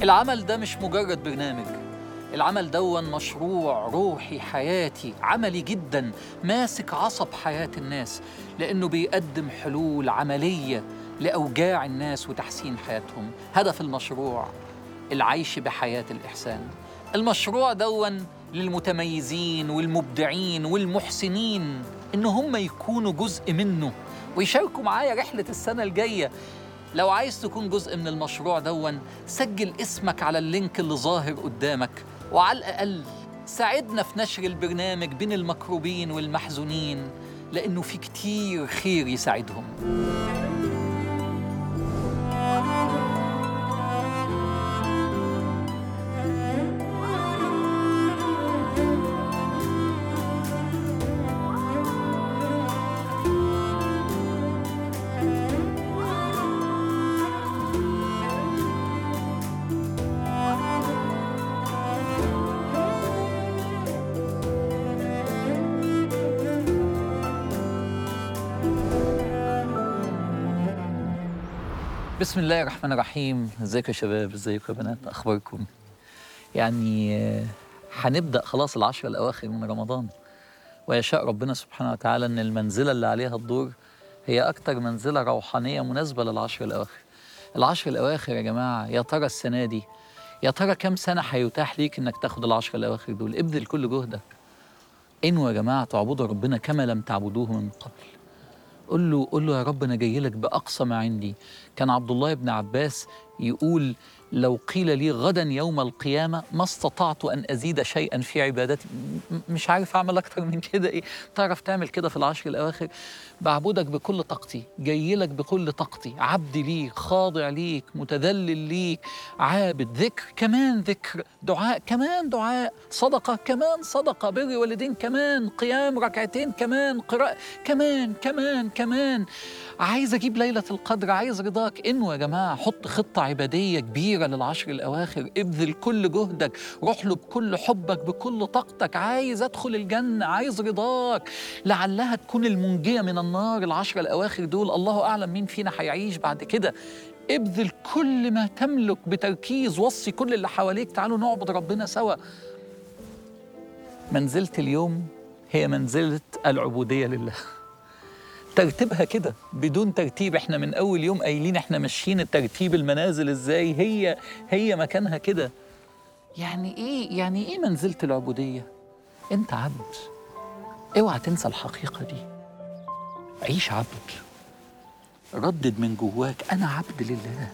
العمل ده مش مجرد برنامج، العمل دون مشروع روحي حياتي عملي جدا، ماسك عصب حياة الناس، لأنه بيقدم حلول عملية لأوجاع الناس وتحسين حياتهم. هدف المشروع العيش بحياة الإحسان. المشروع دون للمتميزين والمبدعين والمحسنين إن هم يكونوا جزء منه ويشاركوا معايا رحلة السنة الجاية. لو عايز تكون جزء من المشروع دون، سجل اسمك على اللينك اللي ظاهر قدامك، وعلى الأقل ساعدنا في نشر البرنامج بين المكروبين والمحزونين، لأنه في كتير خير يساعدهم. بسم الله الرحمن الرحيم. ازيكم يا شباب، ازيكم يا بنات، اخباركم؟ يعني هنبدأ خلاص العشر الأواخر من رمضان، ويشاء ربنا سبحانه وتعالى أن المنزلة اللي عليها الدور هي أكتر منزلة روحانية مناسبة للعشر الأواخر. العشر الأواخر يا جماعة، يا ترى السنة دي، يا ترى كم سنة هيتاح ليك إنك تاخد العشر الأواخر دول؟ ابذل كل جهدك، انووا يا جماعة تعبدوا ربنا كما لم تعبدوه من قبل. قل له يا رب أنا جاي لك بأقصى ما عندي. كان عبد الله بن عباس يقول: لو قيل لي غدا يوم القيامة ما استطعت أن أزيد شيئا في عبادتي. مش عارف أعمل أكتر من كده. إيه تعرف تعمل كده في العشر الأواخر؟ بعبدك بكل طاقتي، جاي لك بكل طاقتي، عبد ليك، خاضع ليك، متذلل ليك، عابد، ذكر كمان ذكر، دعاء كمان دعاء، صدقة كمان صدقة، بر والدين كمان، قيام ركعتين كمان، قراءة كمان. عايز أجيب ليلة القدر، عايز رضاك. انووا يا جماعة، حط خطة عبادية كبيرة للعشر الأواخر، ابذل كل جهدك، روح له بكل حبك بكل طاقتك. عايز أدخل الجنة، عايز رضاك، لعلها تكون المنجية من النار. العشر الأواخر دول الله أعلم مين فينا هيعيش بعد كده. ابذل كل ما تملك بتركيز، وصي كل اللي حواليك، تعالوا نعبد ربنا سوا. منزلة اليوم هي منزلة العبودية لله. ترتيبها كده بدون ترتيب، احنا من اول يوم قايلين احنا ماشيين الترتيب المنازل ازاي، هي مكانها كده. يعني ايه منزلة العبودية؟ انت عبد، اوعى تنسى الحقيقة دي. عيش عبد، ردد من جواك انا عبد لله،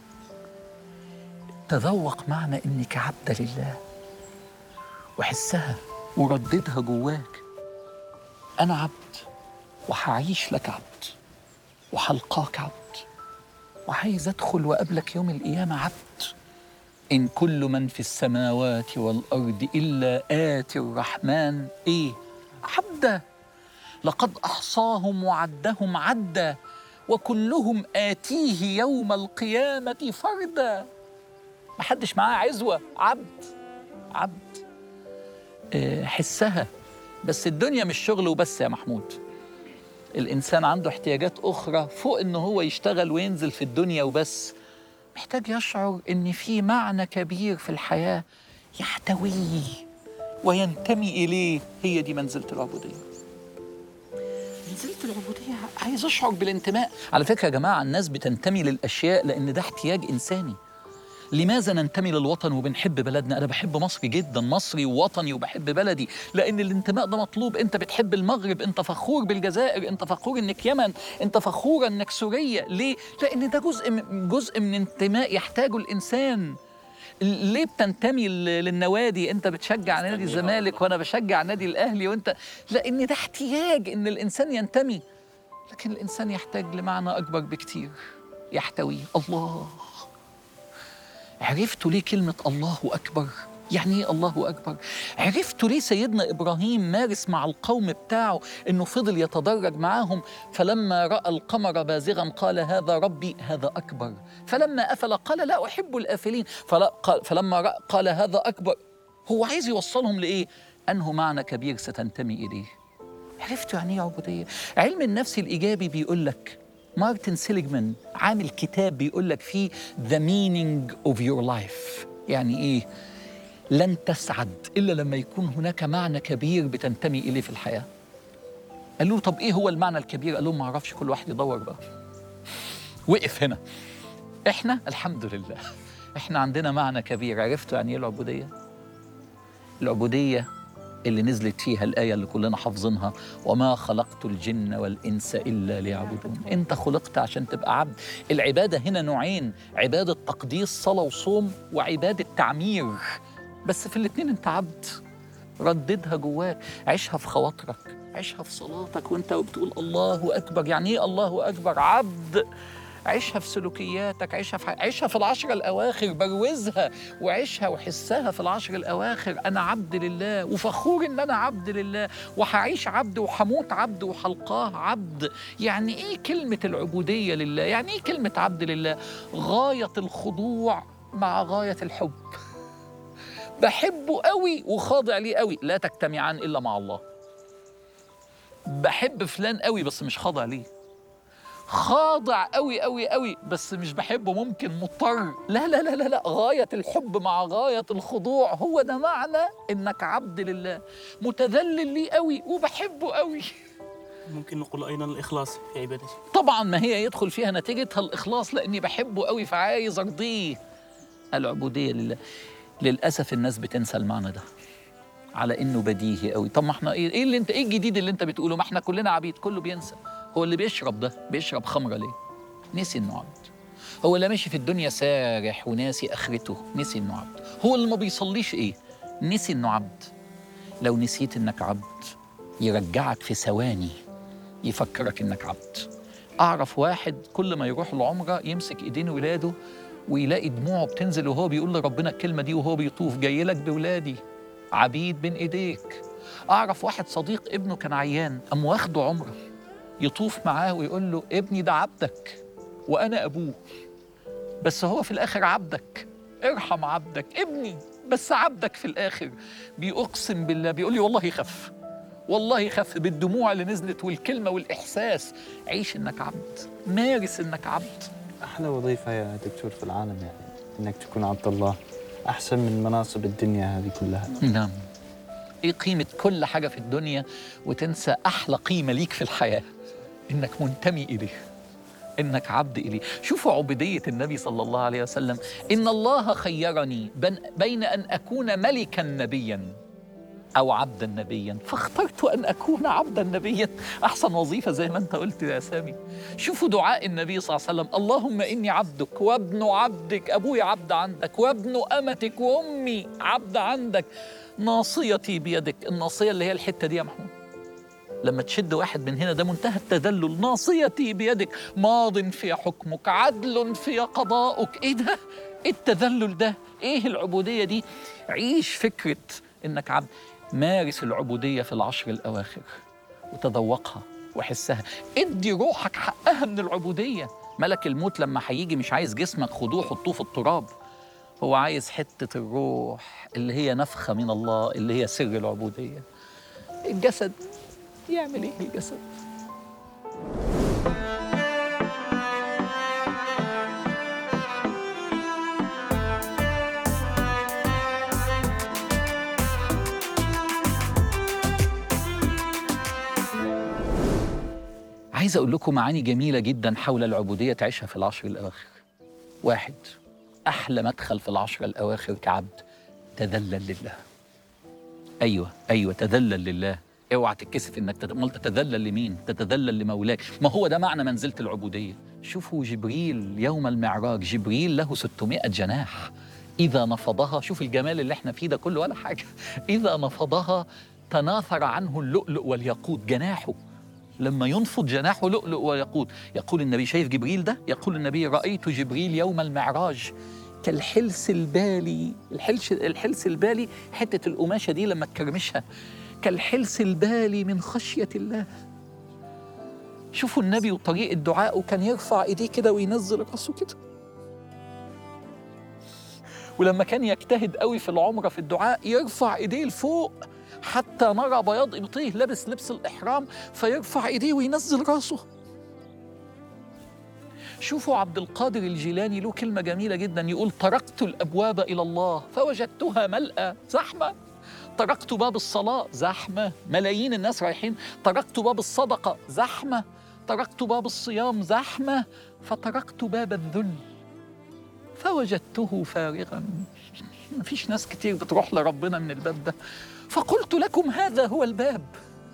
تذوق معنى انك عبد لله، وحسها ورددها جواك. انا عبد، وهعيش لك عبد، وحلقاك عبد، وعايز أدخل وقبلك يوم القيامة عبد. إن كل من في السماوات والأرض إلا آتي الرحمن عبدا. لقد أحصاهم وعدهم عدا، وكلهم آتيه يوم القيامة فردا. محدش معاه عزوة، عبد. حسها. بس الدنيا مش شغل وبس يا محمود. الإنسان عنده احتياجات أخرى فوق إنه هو يشتغل وينزل في الدنيا وبس. محتاج يشعر إن في معنى كبير في الحياة يحتويه وينتمي إليه. هي دي منزلة العبودية. منزلة العبودية عايز أشعر بالانتماء. على فكرة يا جماعة، الناس بتنتمي للأشياء لأن ده احتياج إنساني. لماذا ننتمي للوطن وبنحب بلدنا؟ أنا بحب مصر جدا، مصري ووطني وبحب بلدي، لأن الانتماء ده مطلوب. أنت بتحب المغرب، أنت فخور بالجزائر، أنت فخور إنك يمن، أنت فخورة إنك سورية. ليه؟ لأن ده جزء من انتماء يحتاجه الإنسان. ليه بتنتمي للنوادي؟ أنت بتشجع نادي الزمالك وأنا بشجع نادي الأهلي، وأنت لأن ده احتياج إن الإنسان ينتمي. لكن الإنسان يحتاج لمعنى أكبر بكتير يحتويه. الله. عرفتوا ليه كلمة الله أكبر؟ يعني إيه الله أكبر؟ عرفتوا ليه سيدنا إبراهيم مارس مع القوم بتاعه إنه فضل يتدرج معاهم، فلما رأى القمر بازغا قال هذا ربي هذا أكبر، فلما أفل قال لا أحب الآفلين، فلما رأى قال هذا أكبر. هو عايز يوصلهم لإيه؟ أنه معنى كبير ستنتمي إليه. عرفتوا يعني إيه عبودية؟ علم النفس الإيجابي بيقول لك مارتن سيليجمان عامل كتاب بيقول لك فيه The meaning of your life. يعني إيه؟ لن تسعد إلا لما يكون هناك معنى كبير بتنتمي إليه في الحياة. قال له طب إيه هو المعنى الكبير؟ قال لهم ما أعرفش، كل واحد يدور بقى. وقف هنا. إحنا الحمد لله إحنا عندنا معنى كبير. عرفتوا يعني إيه العبودية؟ العبودية اللي نزلت فيها الآية اللي كلنا حافظينها: وما خلقت الجن والإنس إلا ليعبدون. أنت خلقت عشان تبقى عبد. العبادة هنا نوعين: عبادة تقديس صلاة وصوم، وعبادة تعمير. بس في الاتنين أنت عبد. رددها جواك، عيشها في خواطرك، عيشها في صلاتك وأنت بتقول الله أكبر. يعني إيه الله أكبر؟ عبد. عيشها في سلوكياتك، عيشها في العشر الأواخر، بروزها وعيشها وحسها في العشر الأواخر. أنا عبد لله وفخور إن أنا عبد لله، وهعيش عبد وحموت عبد وحلقاه عبد. يعني إيه كلمة العبودية لله؟ يعني إيه كلمة عبد لله؟ غاية الخضوع مع غاية الحب. بحبه قوي وخاضع ليه قوي، لا تجتمعان إلا مع الله. بحب فلان قوي بس مش خاضع ليه. خاضع قوي قوي قوي بس مش بحبه، ممكن مضطر. لا لا لا لا لا، غاية الحب مع غاية الخضوع، هو ده معنى إنك عبد لله. متذلل ليه قوي وبحبه قوي. ممكن نقول أيضا الإخلاص في عبادته. طبعا ما هي يدخل فيها نتيجتها الإخلاص، لأني بحبه قوي فعايز أرضيه. العبودية لله. للأسف الناس بتنسى المعنى ده على إنه بديهي قوي. طب ما احنا إيه اللي إيه الجديد اللي أنت بتقوله؟ ما احنا كلنا عبيد. كله بينسى. هو اللي بيشرب ده بيشرب خمرة ليه؟ نسي إنه عبد. هو اللي ماشي في الدنيا سارح وناسي آخرته، نسي إنه عبد. هو اللي ما بيصليش إيه؟ نسي إنه عبد. لو نسيت إنك عبد يرجعك في ثواني يفكرك إنك عبد. أعرف واحد كل ما يروح العمرة يمسك إيدين ولاده ويلاقي دموعه بتنزل وهو بيقول لربنا الكلمة دي وهو بيطوف: جاي لك بولادي عبيد بين إيديك. أعرف واحد صديق ابنه كان عيان، قام واخده عمرة يطوف معاه ويقول له: ابني ده عبدك وأنا أبوه، بس هو في الآخر عبدك، ارحم عبدك ابني بس عبدك في الآخر. بيقسم بالله بيقول لي والله خف، والله خف بالدموع اللي نزلت والكلمة والإحساس. عيش إنك عبد، مارس إنك عبد. أحلى وظيفة يا دكتور في العالم يعني إنك تكون عبد الله، أحسن من مناصب الدنيا هذه كلها. نعم. إيه قيمة كل حاجة في الدنيا وتنسى أحلى قيمة ليك في الحياة؟ إنك منتمي إليه، إنك عبد إليه. شوفوا عبودية النبي صلى الله عليه وسلم: إن الله خيرني بين أن أكون ملكا نبيا أو عبدا نبيا فاخترت أن أكون عبدا نبيا. أحسن وظيفة زي ما أنت قلت يا سامي. شوفوا دعاء النبي صلى الله عليه وسلم: اللهم إني عبدك وابن عبدك، أبوي عبد عندك وابن أمتك وأمي عبد عندك، ناصيتي بيدك. الناصية اللي هي الحتة دي يا محمود، لما تشد واحد من هنا ده منتهى التذلل. ناصيتي بيدك، ماض في حكمك، عدل في قضاؤك. إيه ده؟ إيه التذلل ده؟ إيه العبودية دي؟ عيش فكرة إنك عبد. مارس العبودية في العشر الأواخر وتذوقها وحسها. ادي روحك حقها من العبودية. ملك الموت لما هيجي مش عايز جسمك خدوه حطوه في التراب، هو عايز حتة الروح اللي هي نفخة من الله، اللي هي سر العبودية. الجسد يعمل إيه الجسد؟ عايز أقول لكم معاني جميلة جدا حول العبودية تعيشها في العشر الأواخر. واحد، أحلى مدخل في العشر الأواخر كعبد: تذلل لله. أيوة تذلل لله. اوعى تتكسف انك تتذلل لمين؟ تتذلل لمولاك. ما هو ده معنى منزلة العبودية. شوفوا جبريل يوم المعراج، جبريل له 600 جناح، إذا نفضها، شوف الجمال اللي احنا فيه ده كله ولا حاجة، إذا نفضها تناثر عنه اللؤلؤ والياقوت. جناحه لما ينفض جناحه لؤلؤ وياقوت. يقول النبي، شايف جبريل ده؟ يقول النبي: رأيت جبريل يوم المعراج كالحلس البالي. الحلس البالي حتة القماشة دي لما تكرمشها، كالحلس البالي من خشية الله. شوفوا النبي وطريقة دعائه، كان يرفع ايديه كده وينزل راسه كده. ولما كان يجتهد قوي في العمرة في الدعاء يرفع ايديه لفوق حتى نرى بياض ابطيه، لابس لبس الإحرام، فيرفع ايديه وينزل راسه. شوفوا عبد القادر الجيلاني له كلمة جميلة جدا، يقول: تركت الأبواب إلى الله فوجدتها ملأى، زحمة. تركت باب الصلاة، زحمة، ملايين الناس رايحين. تركت باب الصدقة، زحمة. تركت باب الصيام، زحمة. فتركت باب الذل فوجدته فارغا. مفيش ناس كتير بتروح لربنا من الباب ده. فقلت لكم هذا هو الباب.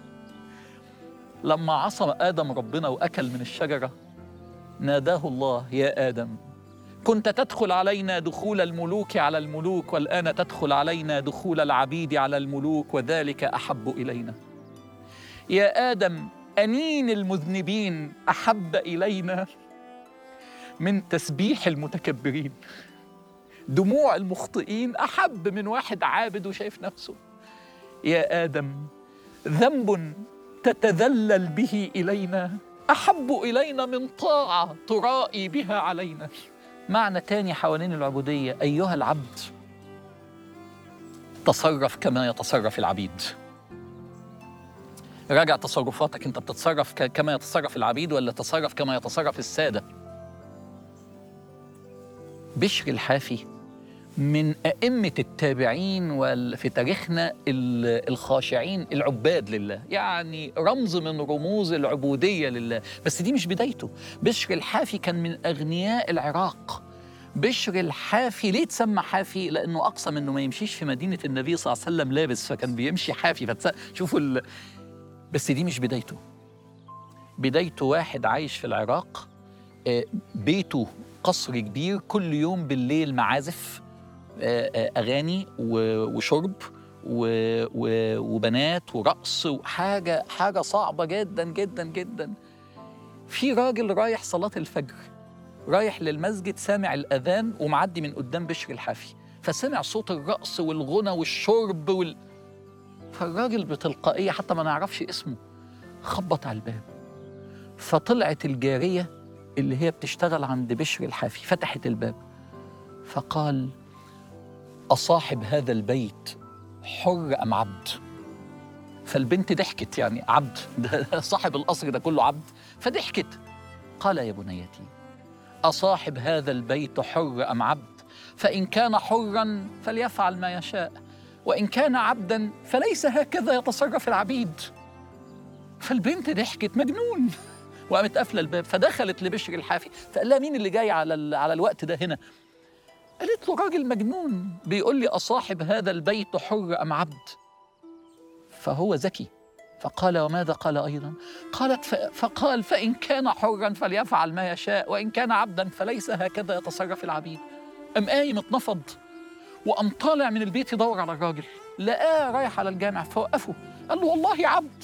لما عصى آدم ربنا وأكل من الشجرة، ناداه الله: يا آدم، كنت تدخل علينا دخول الملوك على الملوك، والآن تدخل علينا دخول العبيد على الملوك، وذلك أحب إلينا. يا آدم، أنين المذنبين أحب إلينا من تسبيح المتكبرين. دموع المخطئين أحب من واحد عابد وشايف نفسه. يا آدم، ذنب تتذلل به إلينا أحب إلينا من طاعة ترائي بها علينا. معنى تاني حوالين العبودية: أيها العبد، تصرف كما يتصرف العبيد. راجع تصرفاتك، أنت بتتصرف كما يتصرف العبيد ولا تصرف كما يتصرف السادة؟ بشر الحافي من أئمة التابعين في تاريخنا الخاشعين العباد لله، يعني رمز من رموز العبودية لله. بس دي مش بدايته. بشر الحافي كان من أغنياء العراق. بشر الحافي ليه تسمى حافي؟ لأنه أقسم أنه ما يمشيش في مدينة النبي صلى الله عليه وسلم لابس، فكان بيمشي حافي. شوفوا بس دي مش بدايته. بدايته واحد عايش في العراق، بيته قصر كبير، كل يوم بالليل معازف، أغاني وشرب وبنات ورقص، حاجة صعبة جدا جدا جدا. في راجل رايح صلاة الفجر، رايح للمسجد، سامع الأذان ومعدي من قدام بشر الحافي، فسمع صوت الرقص والغنى والشرب فالراجل بتلقائية حتى ما نعرفش اسمه خبط على الباب. فطلعت الجارية اللي هي بتشتغل عند بشر الحافي، فتحت الباب فقال: أصاحب هذا البيت حر أم عبد؟ فالبنت ضحكت، يعني عبد ده صاحب القصر ده كله عبد، فضحكت. قال: يا بنيتي، أصاحب هذا البيت حر أم عبد؟ فإن كان حراً فليفعل ما يشاء، وإن كان عبداً فليس هكذا يتصرف العبيد. فالبنت ضحكت، مجنون، وقامت قافلة الباب. فدخلت لبشر الحافي فقال لها: مين اللي جاي على الوقت ده هنا؟ قالت له: راجل مجنون بيقول لي أصاحب هذا البيت حر أم عبد. فهو ذكي فقال: وماذا قال أيضا؟ قالت: فقال: فإن كان حرا فليفعل ما يشاء، وإن كان عبدا فليس هكذا يتصرف العبيد. قام قايم اتنفض وقام طالع من البيت يدور على الراجل، لقاه رايح على الجامع، فوقفه قال له: والله عبد،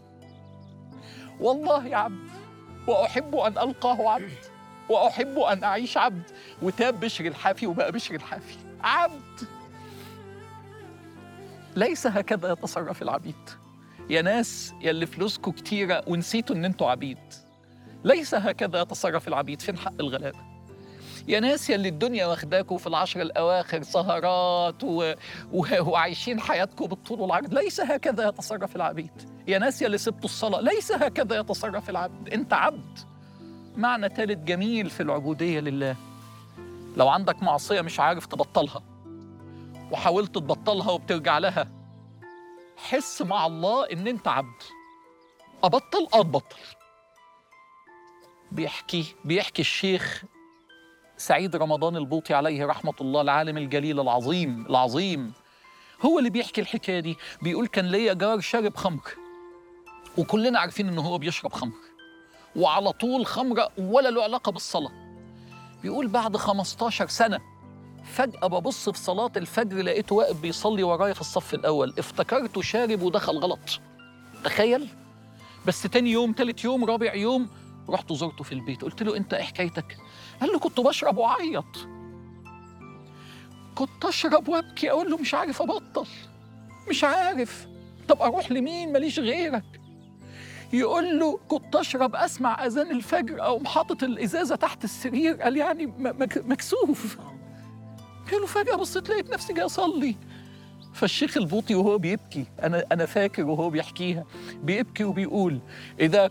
والله عبد، وأحب أن ألقاه عبد، وأحب أن أعيش عبد. وتاب بشر الحافي وبقى بشر الحافي عبد. ليس هكذا يتصرف العبيد. يا ناس يلي فلوسكم كتيرة ونسيتوا ان انتوا عبيد، ليس هكذا يتصرف العبيد. فين حق الغلابة؟ يا ناس يلي الدنيا واخداكوا في العشر الأواخر سهرات وعايشين حياتكم بالطول والعرض، ليس هكذا يتصرف العبيد. يا ناس يلي سبتوا الصلاة، ليس هكذا يتصرف العبد. انت عبد. معنى ثالث جميل في العبودية لله: لو عندك معصية مش عارف تبطلها وحاولت تبطلها وبترجع لها، حس مع الله ان انت عبد. ابطل، اتبطل. بيحكي الشيخ سعيد رمضان البوطي عليه رحمة الله، العالم الجليل العظيم، هو اللي بيحكي الحكاية دي. بيقول: كان ليا جار شارب خمر، وكلنا عارفين انه هو بيشرب خمر، وعلى طول خمرة ولا له علاقة بالصلاة. بيقول: بعد 15 سنة فجأة ببص في صلاة الفجر لقيته واقف بيصلي ورايا في الصف الأول، افتكرته شارب ودخل غلط. تخيل. بس تاني يوم، تالت يوم، رابع يوم رحت زرته في البيت، قلت له: انت ايه حكايتك؟ قال له: كنت بشرب وأعيط، كنت أشرب وأبكي، أقول له: مش عارف أبطل، مش عارف، طب أروح لمين؟ ماليش غيرك. يقول له: كنت أشرب أسمع أذان الفجر أو حاطط الإزازة تحت السرير، قال يعني مكسوف. قال له: فجأة بصيت لقيت نفسي جاي أصلي، فالشيخ البوطي وهو بيبكي، أنا فاكر وهو بيحكيها، بيبكي وبيقول: إذا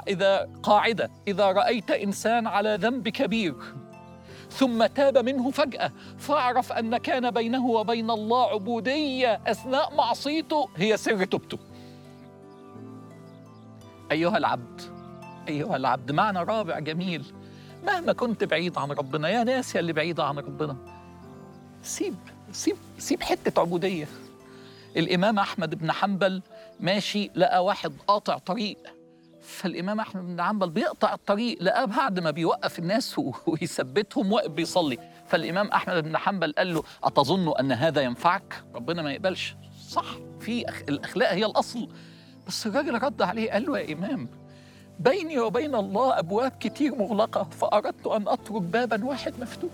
رأيت إنسان على ذنب كبير ثم تاب منه فجأة، فاعرف أن كان بينه وبين الله عبودية أثناء معصيته هي سر توبته. أيها العبد، معنى رابع جميل: مهما كنت بعيد عن ربنا، يا ناس يا اللي بعيدة عن ربنا، سيب حتة عبودية. الإمام أحمد بن حنبل ماشي، لقى واحد قاطع طريق، فالإمام أحمد بن حنبل بيقطع الطريق، لقاه بعد ما بيوقف الناس ويثبتهم واقف بيصلي. فالإمام أحمد بن حنبل قال له: أتظن أن هذا ينفعك؟ ربنا ما يقبلش. صح، الأخلاق هي الأصل. بس الراجل رد عليه قال له: يا إمام، بيني وبين الله أبواب كتير مغلقة، فأردت أن أترك بابا واحد مفتوح.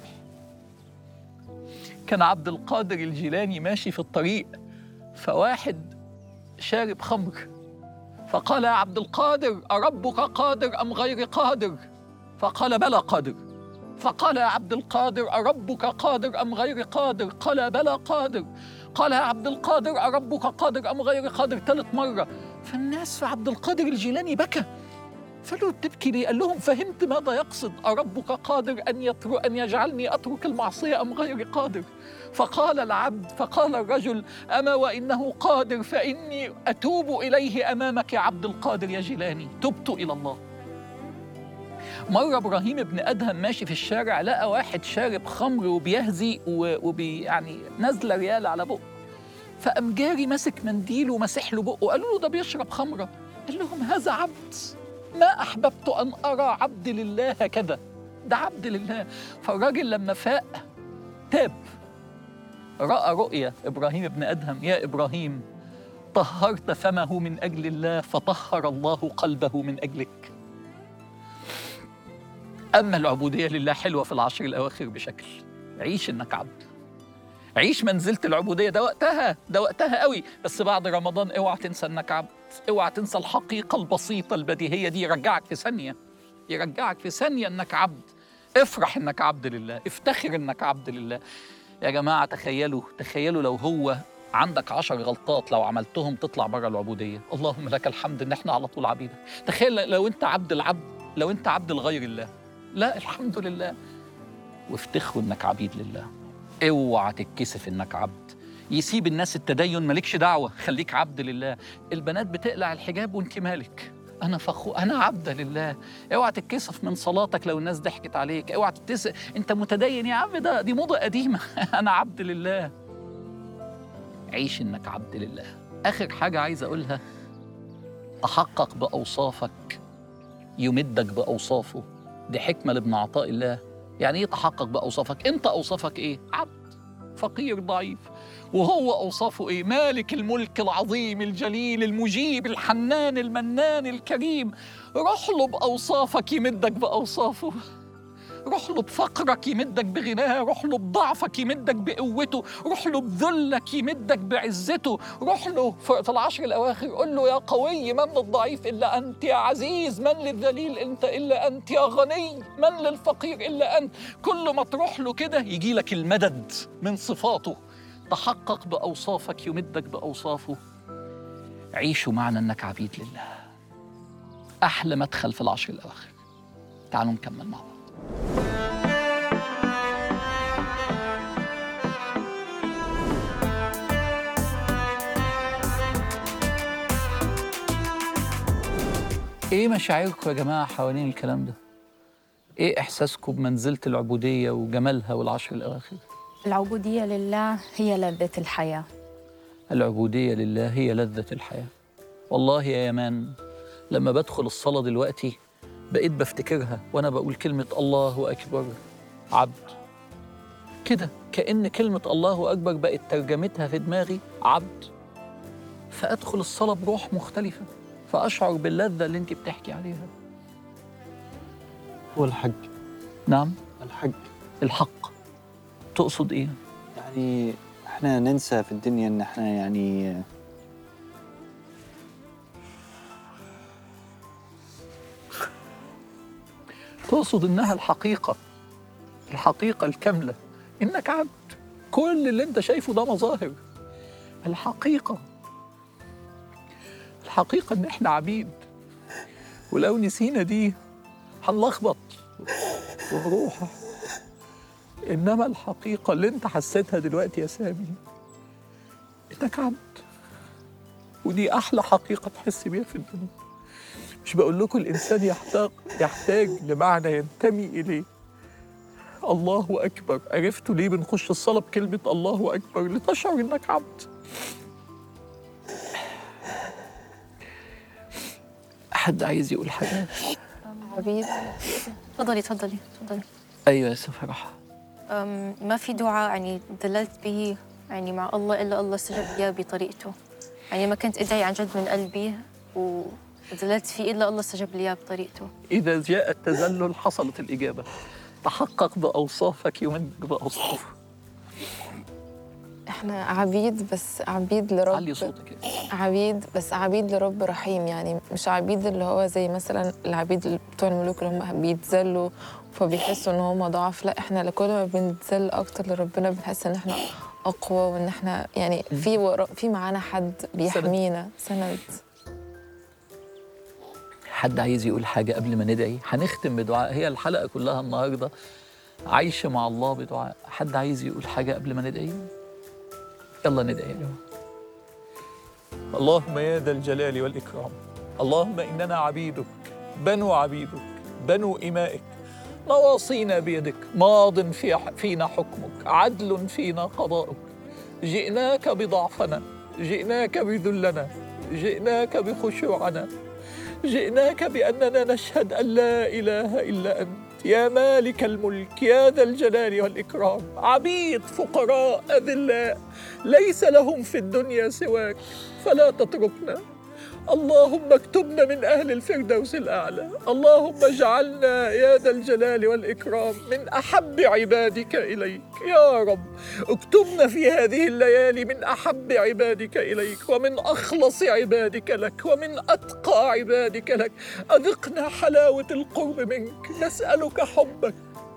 كان عبد القادر الجيلاني ماشي في الطريق، فواحد شارب خمر، فقال: يا عبد القادر، أربك قادر أم غير قادر؟ فقال: بلى قادر. فقال: يا عبد القادر، أربك قادر أم غير قادر؟ قال: بلى قادر. قال: يا عبد القادر، أربك قادر أم غير قادر؟ ثالث مرة. فالناس في عبد القادر الجيلاني بكى، فقالوا: بتبكي ليه؟ قال لهم: فهمت ماذا يقصد، أربك قادر أن يجعلني أترك المعصية أم غير قادر؟ فقال الرجل: أما وإنه قادر فإني أتوب إليه أمامك يا عبد القادر يا جيلاني، تبت إلى الله. مرة إبراهيم بن أدهم ماشي في الشارع، لقى واحد شارب خمر وبيهزي يعني نزل ريال على بقه، فقام جاري ماسك منديل ومسح له بقه، قالوا له: ده بيشرب خمرة. قال لهم: هذا عبد، ما أحببت أن أرى عبد لله هكذا، ده عبد لله. فالراجل لما فاق تاب، رأى رؤية إبراهيم بن أدهم: يا إبراهيم، طهرت فمه من أجل الله، فطهر الله قلبه من أجلك. أما العبودية لله حلوة في العشر الأواخر بشكل، عيش إنك عبد، عيش منزلة العبودية، ده وقتها قوي. بس بعد رمضان اوعى تنسى إنك عبد، اوعى تنسى الحقيقة البسيطة البديهية دي، يرجعك في ثانية إنك عبد. افرح إنك عبد لله، افتخر إنك عبد لله. يا جماعة تخيلوا لو هو عندك 10 غلطات لو عملتهم تطلع بره العبودية. اللهم لك الحمد إن احنا على طول عبيدك. تخيل لو أنت لو أنت عبد لغير الله. لا، الحمد لله، وافتخروا إنك عبيد لله. اوعى تتكسف إنك عبد. يسيب الناس التدين، مالكش دعوة، خليك عبد لله. البنات بتقلع الحجاب وانت مالك، أنا عبد لله. اوعى تتكسف من صلاتك لو الناس ضحكت عليك، اوعى أنت متدين يا عم، دي موضة قديمة. أنا عبد لله. عيش إنك عبد لله. آخر حاجة عايز أقولها: تحقق بأوصافك يمدك بأوصافه. دي حكمة لابن عطاء الله. يعني إيه تحقق بأوصافك؟ أنت أوصافك إيه؟ عبد، فقير، ضعيف. وهو أوصافه إيه؟ مالك الملك العظيم الجليل المجيب الحنان المنان الكريم. روح له بأوصافك يمدك بأوصافه، روح له بفقرك يمدك بغناه، روح له بضعفك يمدك بقوته، روح له بذلك يمدك بعزته، روح له في العشر الأواخر قل له: يا قوي، من للضعيف إلا أنت؟ يا عزيز، من للذليل أنت إلا أنت؟ يا غني، من للفقير إلا أنت؟ كل ما تروح له كده يجي لك المدد من صفاته. تحقق بأوصافك يمدك بأوصافه. عيشوا معنى أنك عبيد لله. أحلى مدخل في العشر الأواخر. تعالوا نكمل مع بعض. إيه مشاعركم يا جماعة حوالين الكلام ده؟ إيه إحساسكم بمنزلة العبودية وجمالها والعشر الأواخر؟ العبودية لله هي لذة الحياة. العبودية لله هي لذة الحياة. والله يا يمان، لما بدخل الصلاة دلوقتي بقيت بفتكرها وأنا بقول كلمة الله أكبر عبد. كده كأن كلمة الله أكبر بقت ترجمتها في دماغي عبد. فأدخل الصلاة بروح مختلفة، فأشعر باللذة اللي أنت بتحكي عليها. هو الحق. نعم، الحق. تقصد إيه؟ يعني احنا ننسى في الدنيا ان احنا يعني تقصد إنها الحقيقة الكاملة، إنك عبد. كل اللي أنت شايفه ده مظاهر، الحقيقة إن إحنا عبيد، ولو نسينا دي هنلخبط ونروح. إنما الحقيقة اللي أنت حسيتها دلوقتي يا سامي إنك عبد، ودي أحلى حقيقة تحس بيها في الدنيا. مش بقول لكم الإنسان يحتاج لمعنى ينتمي إليه. الله أكبر، عرفتوا ليه بنخش الصلاة بكلمة الله أكبر؟ لتشعر إنك عبد. حد عايز يقول حاجة؟ عبيد. تفضلي. أيوة يا سفرح. ما في دعاء يعني دللت به يعني مع الله إلا الله استجاب لي بطريقته. يعني ما كنت أدعي عن جد من قلبي ودللت فيه إلا الله استجاب لي بطريقته. إذا جاء التذلل حصلت الإجابة. تحقق بأوصافك يمد بأوصافه. احنا عبيد، بس عبيد لرب. علي صوتك. عبيد، بس عبيد لرب رحيم. يعني مش عبيد اللي هو زي مثلا العبيد بتوع الملوك اللي هم بيتذلوا فبيحسوا ان هم ضعف. لا، احنا لكل ما بنتذل اكتر لربنا بنحس ان احنا اقوى، وان احنا يعني في معانا حد بيحمينا، سند. حد عايز يقول حاجة قبل ما ندعي؟ هنختم بدعاء. هي الحلقة كلها النهاردة عايشة مع الله بدعاء. حد عايز يقول حاجة قبل ما ندعي؟ يلا ندعي يا جماعة. اللهم يا ذا الجلال والإكرام، اللهم إننا عبيدك، بنو عبيدك، بنو إمائك، نواصينا بيدك، ماض فينا حكمك، عدل فينا قضاؤك. جئناك بضعفنا، جئناك بذلنا، جئناك بخشوعنا، جئناك بأننا نشهد أن لا إله إلا أنت يا مالك الملك يا ذا الجلال والإكرام. عبيد فقراء أذلاء ليس لهم في الدنيا سواك، فلا تتركنا. اللهم اكتبنا من أهل الفردوس الأعلى. اللهم اجعلنا يا ذا الجلال والإكرام من أحب عبادك إليك يا رب. اكتبنا في هذه الليالي من أحب عبادك إليك، ومن أخلص عبادك لك، ومن أتقى عبادك لك. أذقنا حلاوة القرب منك. نسألك حبك،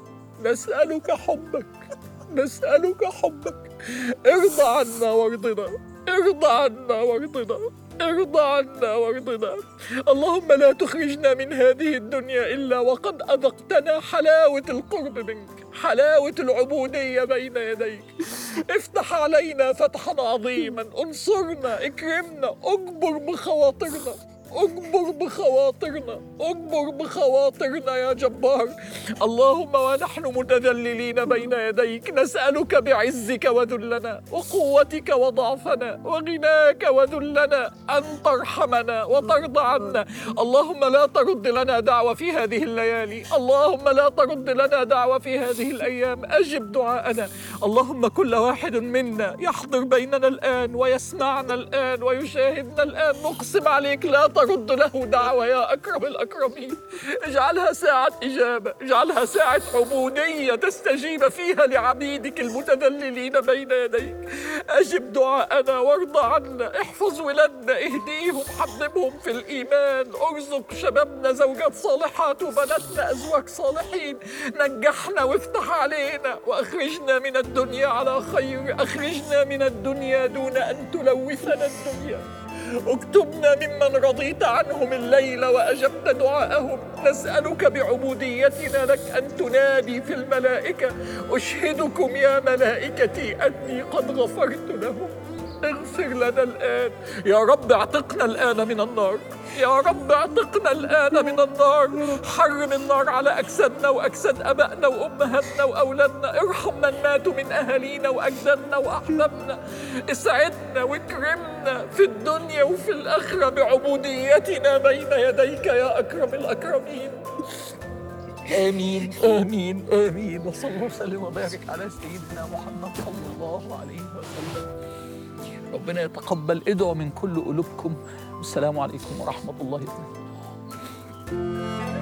نسألك حبك، نسألك حبك. ارضى عنا وارضنا، ارضى عنا وارضنا، ارضى عنا وارضنا. اللهم لا تخرجنا من هذه الدنيا إلا وقد أذقتنا حلاوة القرب منك، حلاوة العبودية بين يديك. افتح علينا فتحا عظيما، انصرنا، اكرمنا، اجبر بخواطرنا، اجبر بخواطرنا، اجبر بخواطرنا يا جبار. اللهم ونحن متذللين بين يديك نسألك بعزك وذلنا وقوتك وضعفنا وغناك وذلنا أن ترحمنا وترضى عنا. اللهم لا ترد لنا دعوة في هذه الليالي، اللهم لا ترد لنا دعوة في هذه الأيام. أجب دعاءنا. اللهم كل واحد منا يحضر بيننا الآن ويسمعنا الآن ويشاهدنا الآن، نقسم عليك لا ترد له دعوة يا أكرم الأكرمين. اجعلها ساعة إجابة، اجعلها ساعة عبودية تستجيب فيها لعبيدك المتذللين بين يديك. أجب دعاءنا وارضى عنا. احفظ ولادنا، اهديهم، حببهم في الإيمان، ارزق شبابنا زوجات صالحات وبناتنا أزواج صالحين. نجحنا وافتح علينا وأخرجنا من الدنيا على خير. أخرجنا من الدنيا دون أن تلوثنا الدنيا. اكتبنا ممن رضيت عنهم الليلة وأجبت دعاءهم. نسألك بعبوديتنا لك أن تنادي في الملائكة أشهدكم يا ملائكتي أني قد غفرت لهم. اغفر لنا الآن يا رب. اعتقنا الآن من النار يا رب، اعتقنا الآن من النار. حرم النار على أجسادنا وأجساد أبائنا وأمهاتنا وأولادنا. ارحم من ماتوا من أهالينا وأجدادنا وأحبابنا. اسعدنا واكرمنا في الدنيا وفي الآخرة بعبوديتنا بين يديك يا أكرم الأكرمين. آمين آمين آمين. وصلى الله وسلم وبارك على سيدنا محمد صلى الله عليه وسلم. ربنا يتقبل. ادعوا من كل قلوبكم. والسلام عليكم ورحمة الله وبركاته.